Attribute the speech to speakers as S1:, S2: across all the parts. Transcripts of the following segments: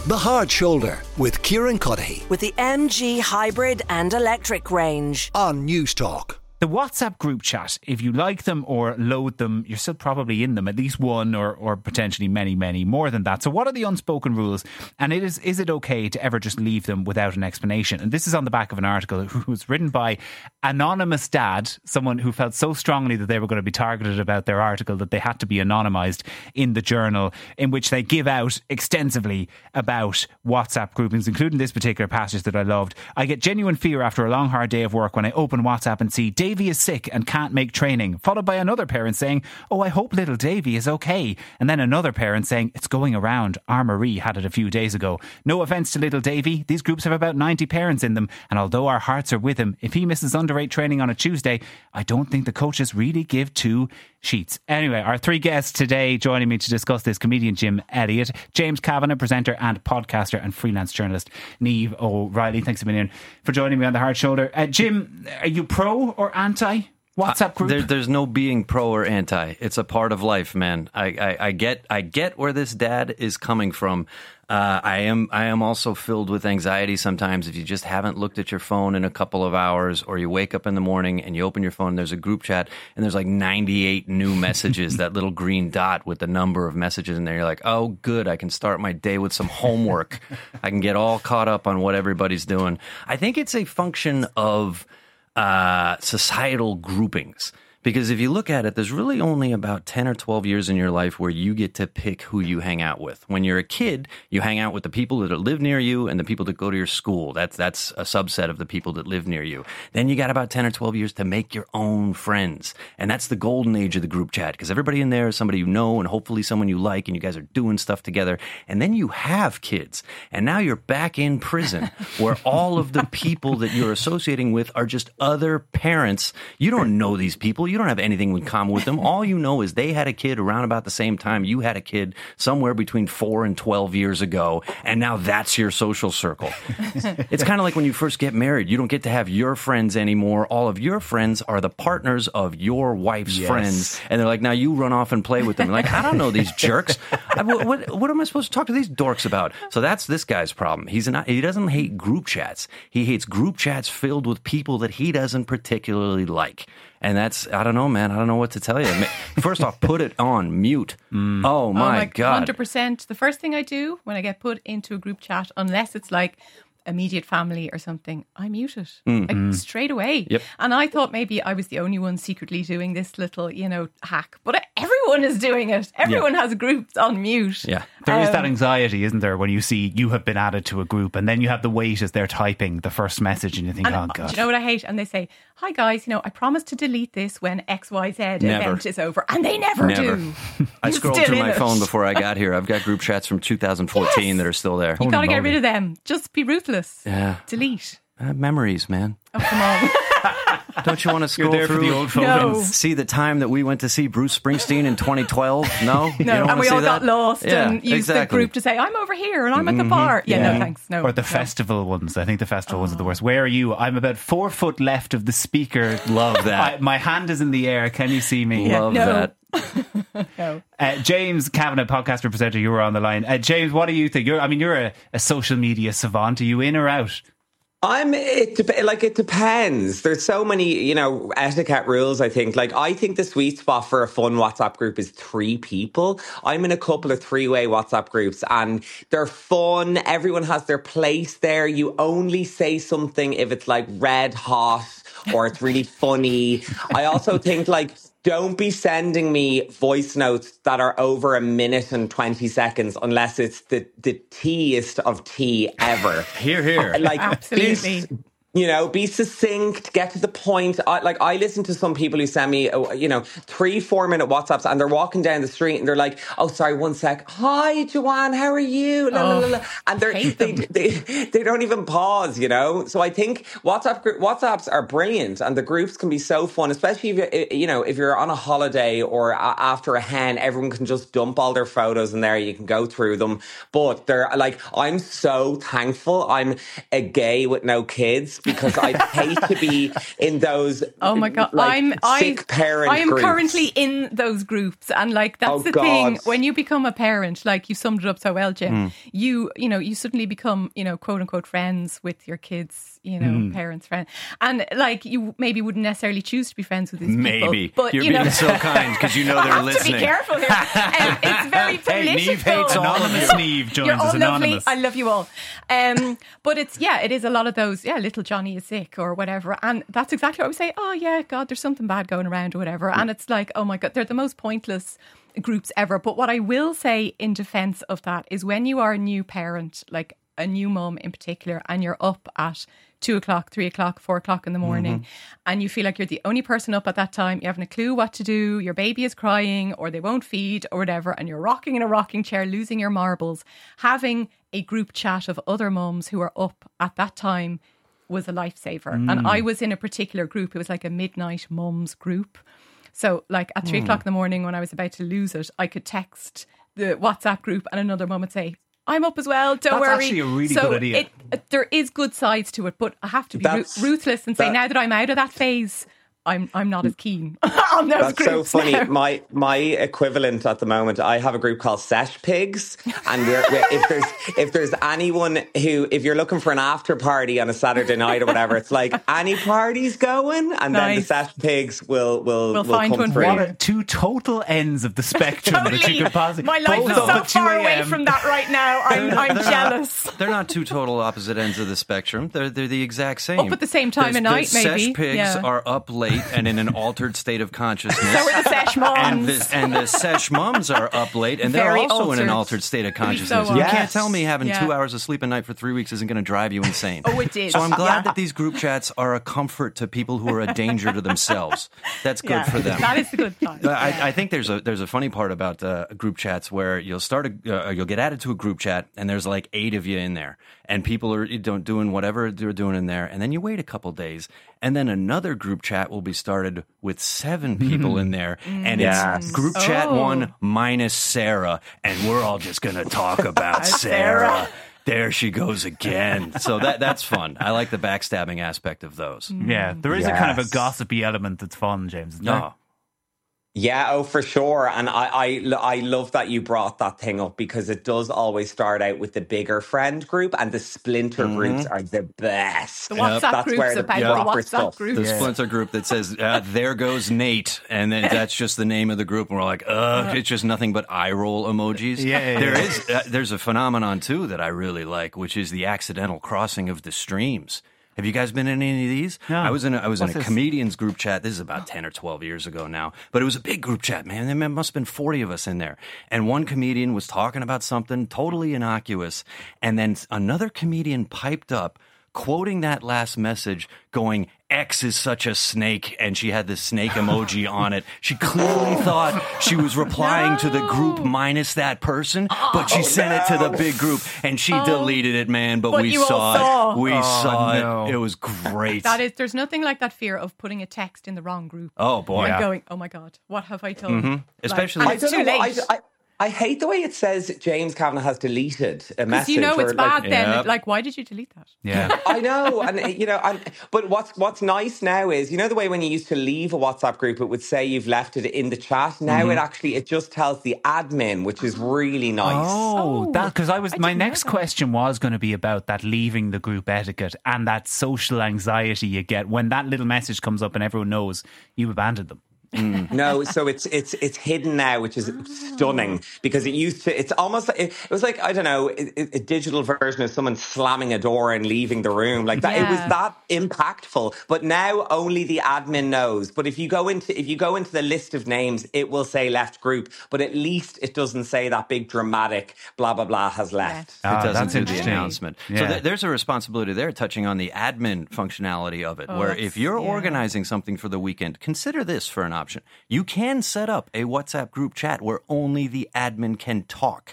S1: The Hard Shoulder with Kieran Cuddihy
S2: With the MG hybrid and electric range.
S1: on News Talk.
S3: The WhatsApp group chat, if you like them or loathe them, you're still probably in them, at least one or potentially many, many more than that. So what are the unspoken rules? And is it okay to ever just leave them without an explanation? And this is on the back of an article who was written by Anonymous Dad, someone who felt so strongly that they were going to be targeted about their article that they had to be anonymised in the journal, in which they give out extensively about WhatsApp groupings, including this particular passage that I loved. I get genuine fear after a long, hard day of work when I open WhatsApp and see Davey is sick and can't make training, followed by another parent saying, oh, I hope little Davey is okay. And then another parent saying, it's going around. Our Marie had it a few days ago. No offence to little Davey. These groups have about 90 parents in them. And although our hearts are with him, if he misses under 8 training on a Tuesday, I don't think the coaches really give two sheets. Anyway, our three guests today joining me to discuss this: comedian Jim Elliott, James Kavanagh, presenter and podcaster, and freelance journalist Niamh O'Reilly. Thanks a million for joining me on The Hard Shoulder. Jim, are you pro or anti WhatsApp group?
S4: There's no being pro or anti. It's a part of life, man. I get where this dad is coming from. I am also filled with anxiety sometimes if you just haven't looked at your phone in a couple of hours, or you wake up in the morning and you open your phone and there's a group chat and there's like 98 new messages, that little green dot with the number of messages in there. You're like, oh, good, I can start my day with some homework. I can get all caught up on what everybody's doing. I think it's a function of societal groupings. Because if you look at it, there's really only about 10 or 12 years in your life where you get to pick who you hang out with. When you're a kid, you hang out with the people that live near you and the people that go to your school. That's a subset of the people that live near you. Then you got about 10 or 12 years to make your own friends. And that's the golden age of the group chat, because everybody in there is somebody you know and hopefully someone you like, and you guys are doing stuff together. And then you have kids. And now you're back in prison where all of the people that you're associating with are just other parents. You don't know these people. You don't have anything in common with them. All you know is they had a kid around about the same time you had a kid, somewhere between 4 and 12 years ago, and now that's your social circle. It's kind of like when you first get married. You don't get to have your friends anymore. All of your friends are the partners of your wife's friends, and they're like, now you run off and play with them. Like, I don't know these jerks. What am I supposed to talk to these dorks about? So that's this guy's problem. He doesn't hate group chats. He hates group chats filled with people that he doesn't particularly like. And that's, I don't know, man. I don't know what to tell you. First off, put it on mute. Oh, my God.
S5: 100%. The first thing I do when I get put into a group chat, unless it's like immediate family or something, I mute it like, straight away.
S4: Yep.
S5: And I thought maybe I was the only one secretly doing this little, hack. But everyone is doing it. Everyone has groups on mute.
S4: Yeah.
S3: There is that anxiety, isn't there, when you see you have been added to a group and then you have the wait as they're typing the first message and you think, oh, God.
S5: Do you know what I hate? And they say, hi, guys, I promise to delete this when XYZ event is over. And they never do.
S4: I scrolled through my phone before I got here. I've got group chats from 2014 that are still there.
S5: You got to get rid of them. Just be ruthless.
S4: Yeah.
S5: Delete.
S4: Memories, man.
S5: Oh, come on.
S4: Don't you want to scroll
S3: You're there
S4: through
S3: for the old photos?
S5: No.
S4: See the time that we went to see Bruce Springsteen in 2012? No? You don't
S5: And
S4: wanna
S5: we
S4: see
S5: all
S4: that?
S5: got lost and used the group to say, I'm over here and I'm at the bar. Yeah, no, thanks. No.
S3: Or the festival ones. I think the festival ones are the worst. Where are you? I'm about 4 foot left of the speaker.
S4: Love that.
S3: My hand is in the air. Can you see me?
S4: Love that.
S5: No.
S3: James Kavanagh, podcaster, presenter, you were on the line. James, what do you think? You're a social media savant. Are you in or out?
S6: It depends. There's so many, etiquette rules, I think. I think the sweet spot for a fun WhatsApp group is 3 people. I'm in a couple of 3-way WhatsApp groups and they're fun. Everyone has their place there. You only say something if it's like red hot or it's really funny. I also think don't be sending me voice notes that are over 1 minute and 20 seconds unless it's the teaiest of tea ever.
S4: Here.
S5: Absolutely.
S6: Be succinct, get to the point. I listen to some people who send me, 3-4 minute WhatsApps and they're walking down the street and they're like, oh, sorry, 1 sec. Hi, Joanne, how are you? And they don't even pause, So I think WhatsApps are brilliant and the groups can be so fun, especially if you're on a holiday or after a hen, everyone can just dump all their photos in there. You can go through them. But I'm so thankful I'm a gay with no kids because I hate to be in those.
S5: Oh my God.
S6: Sick parent
S5: I am
S6: groups.
S5: currently in those groups. And like, that's the thing. When you become a parent, like you summed it up so well, Jim, you suddenly become, quote unquote friends with your kids, parents, friends. And like, you maybe wouldn't necessarily choose to be friends with these people.
S4: Maybe.
S5: But
S4: You're being so kind because you know they're
S5: I have
S4: listening.
S5: to be careful here. It's very political.
S3: Hey, Neve hates anonymous. Neve joins
S5: You're all
S3: us anonymous.
S5: lovely. I love you all. But it is a lot of those, little Johnny is sick or whatever. And that's exactly what I would say. Oh yeah, God, there's something bad going around or whatever. And it's like, oh my God, they're the most pointless groups ever. But what I will say in defense of that is when you are a new parent, like a new mum in particular, and you're up at 2 o'clock, 3 o'clock, 4 o'clock in the morning, and you feel like you're the only person up at that time, you haven't a clue what to do, your baby is crying or they won't feed or whatever, and you're rocking in a rocking chair, losing your marbles, having a group chat of other mums who are up at that time was a lifesaver. And I was in a particular group. It was like a midnight mums group. So like at 3 o'clock in the morning when I was about to lose it, I could text the WhatsApp group and another mum would say, I'm up as well, don't worry.
S3: That's actually a really good idea.
S5: There is good sides to it, but I have to be ruthless and say now that I'm out of that phase, I'm not as keen on those
S6: That's
S5: groups
S6: so funny.
S5: now.
S6: My equivalent at the moment, I have a group called Sesh Pigs, and if there's anyone who, if you're looking for an after party on a Saturday night or whatever, it's like any parties going, and then the Sesh Pigs will
S5: find
S6: come
S5: one
S6: through.
S5: for
S3: What are two total ends of the spectrum that you could possibly.
S5: My life
S3: both
S5: is
S3: up
S5: so
S3: at 2
S5: far away
S3: a.m.
S5: from that right now. I'm jealous.
S4: They're not two total opposite ends of the spectrum. They're the exact same.
S5: Up at the same time of night,
S4: the
S5: maybe.
S4: Sesh Pigs are up late and in an altered state of consciousness.
S5: So are the Sesh mums.
S4: And the Sesh mums are up late and they're
S5: Very
S4: also in an
S5: altered.
S4: altered state of consciousness.
S5: So
S4: You
S6: are.
S4: can't tell me having
S5: Yeah.
S4: 2 hours of sleep a night for 3 weeks isn't going to drive you insane.
S5: Oh, it did.
S4: So I'm glad
S5: Yeah.
S4: that these group chats are a comfort to people who are a danger to themselves. That's good for them.
S5: That is the good part.
S4: I think there's a funny part about group chats where you'll you'll get added to a group chat and there's like 8 of you in there and people are doing whatever they're doing in there, and then you wait a couple days and then another group chat will be started with 7 people in there, and it's group chat 1 minus Sarah, and we're all just gonna talk about Sarah. There she goes again. So that's fun. I like the backstabbing aspect of those.
S3: Yeah, there is a kind of a gossipy element that's fun, James. Isn't there?
S4: No.
S6: Yeah, oh, for sure. And I love that you brought that thing up because it does always start out with the bigger friend group, and the splinter groups are the best.
S5: The WhatsApp
S6: That's
S5: groups
S6: where the
S5: about the
S6: proper
S5: WhatsApp
S6: stuff.
S5: group.
S4: The splinter group that says, there goes Nate. And then that's just the name of the group. And we're like, it's just nothing but eye roll emojis.
S3: Yeah.
S4: There's a phenomenon, too, that I really like, which is the accidental crossing of the streams. Have you guys been in any of these?
S3: No.
S4: I was in a
S3: What's this?
S4: comedians group chat. This is about 10 or 12 years ago now. But it was a big group chat, man. There must have been 40 of us in there. And one comedian was talking about something totally innocuous. And then another comedian piped up, quoting that last message, going, X is such a snake, and she had the snake emoji on it. She clearly thought she was replying to the group minus that person, but she sent it to the big group, and she deleted it, man, but we
S5: you all
S4: saw
S5: saw.
S4: it. We saw
S3: no.
S4: it. It was great.
S5: There's nothing like that fear of putting a text in the wrong group.
S4: Oh, boy.
S5: And going, oh my God, what have I done?
S4: Especially-
S5: Like,
S6: I
S5: and it's
S6: don't
S5: too
S6: know.
S5: late.
S6: I hate the way it says James Kavanagh has deleted a
S5: Because
S6: message.
S5: you know it's
S6: or,
S5: bad
S6: like,
S5: then.
S4: Yep.
S5: Like, why did you delete that?
S3: Yeah.
S6: I know, and but what's nice now is, you know, the way when you used to leave a WhatsApp group, it would say you've left it in the chat. Now it just tells the admin, which is really nice.
S3: Oh, that because my
S5: didn't know
S3: next
S5: that.
S3: question was going to be about that leaving the group etiquette and that social anxiety you get when that little message comes up and everyone knows you abandoned them.
S6: No, so it's hidden now, which is stunning, because it used to. It's almost it was like, I don't know, a digital version of someone slamming a door and leaving the room like that. It was
S5: Yeah.
S6: that impactful. But now only the admin knows. But if you go into the list of names, it will say left group. But at least it doesn't say that big dramatic blah blah blah has left.
S4: It doesn't
S3: that's
S4: do the
S3: interesting.
S4: announcement.
S3: Yeah.
S4: So there's a responsibility there touching on the admin functionality of it, where
S5: that's-
S4: if you're
S5: yeah.
S4: organizing something for the weekend, consider this for an option. You can set up a WhatsApp group chat where only the admin can talk.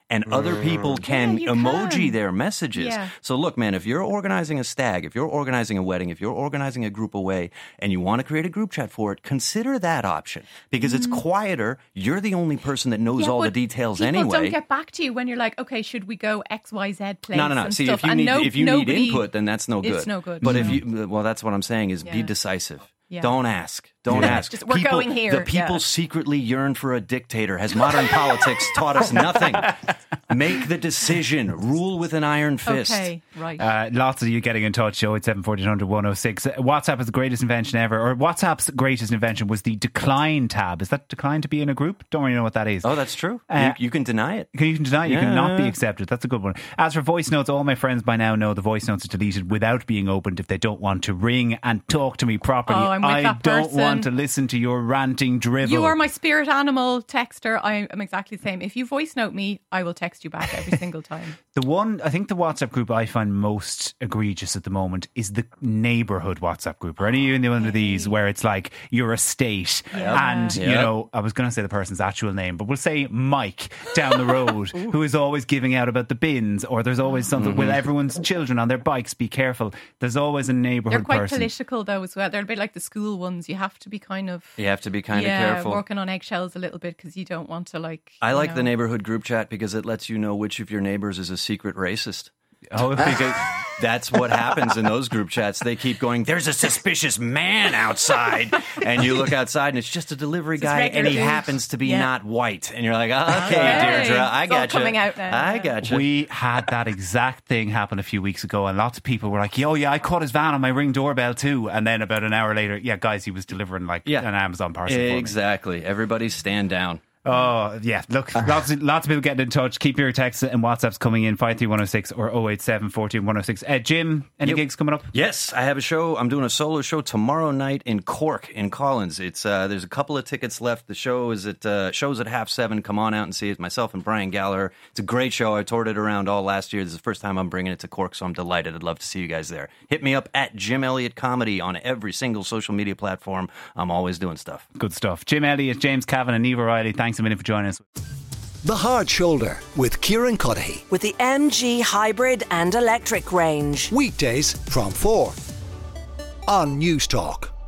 S4: and other people can
S5: you
S4: emoji
S5: can.
S4: their messages.
S5: Yeah.
S4: So look, man, if you're organizing a stag, if you're organizing a wedding, if you're organizing a group away, and you want to create a group chat for it, consider that option because it's quieter. You're the only person that knows all the
S5: but
S4: details
S5: people
S4: anyway.
S5: don't get back to you when you're like, okay, should we go XYZ place?
S4: No.
S5: And
S4: See,
S5: stuff.
S4: if you
S5: And
S4: need
S5: nobody-
S4: input, then that's no good.
S5: It's no good.
S4: But
S5: No.
S4: if you, well, that's what I'm saying is be
S5: Yeah.
S4: decisive.
S5: Yeah.
S4: Don't ask. Don't ask.
S5: Just, we're going here.
S4: The people
S5: Yeah.
S4: secretly yearn for a dictator. Has modern politics taught us nothing? Make the decision. Rule with an iron fist.
S5: Okay, right.
S3: Lots of you getting in touch. 087-1400-106. WhatsApp is the greatest invention ever. Or WhatsApp's greatest invention was the decline tab. Is that decline to be in a group? Don't really know what that is.
S4: Oh, that's true. You can deny it.
S3: You can deny it. You
S4: Yeah.
S3: can not be accepted. That's a good one. As for voice notes, all my friends by now know the voice notes are deleted without being opened if they don't want to ring and talk to me properly.
S5: Oh, I'm with
S3: I
S5: that
S3: don't
S5: person.
S3: want to listen to your ranting drivel.
S5: You are my spirit animal texter. I am exactly the same. If you voice note me, I will text you back every single time.
S3: I think the WhatsApp group I find most egregious at the moment is the neighbourhood WhatsApp group. Or any of you one of these where it's like your estate and, you know, I was going to say the person's actual name, but we'll say Mike down the road who is always giving out about the bins, or there's always something with everyone's children on their bikes, be careful. There's always a neighbourhood
S5: They're quite
S3: person.
S5: political though as well. They're a bit like the school ones. You have to be kind of...
S4: You have to be kind of careful.
S5: working on eggshells a little bit because you don't want to like...
S4: I like
S5: you
S4: the
S5: know.
S4: neighborhood group chat because it lets you know which of your neighbors is a secret racist.
S3: Oh, because
S4: That's what happens in those group chats. They keep going, there's a suspicious man outside. And you look outside and it's just a delivery guy and he
S5: regular dude.
S4: happens to be
S5: Yeah.
S4: not white. And you're like, okay,
S5: Okay.
S4: Deirdre, I
S5: It's all
S4: got you.
S5: coming out now.
S4: I got you.
S3: we had that exact thing happen a few weeks ago, and lots of people were like, "Yo, yeah, I caught his van on my Ring doorbell too." And then about an hour later, yeah, guys, he was delivering like an Amazon parcel for me.
S4: Exactly. Everybody stand down.
S3: Oh, yeah. Look, lots of people getting in touch. Keep your texts and WhatsApps coming in, 53106 or 087 14 106. Jim, any gigs coming up?
S4: Yes, I have a show. I'm doing a solo show tomorrow night in Cork, in Collins. It's there's a couple of tickets left. The show is at shows at 7:30. Come on out and see it. Myself and Brian Gallagher. It's a great show. I toured it around all last year. This is the first time I'm bringing it to Cork, so I'm delighted. I'd love to see you guys there. Hit me up at Jim Elliott Comedy on every single social media platform. I'm always doing stuff.
S3: Good stuff. Jim Elliott, James Cavan and Eva Riley, thanks a million for joining us.
S1: The Hard Shoulder with Kieran Cuddihy.
S2: With the MG hybrid and electric range.
S1: Weekdays from 4 on News Talk.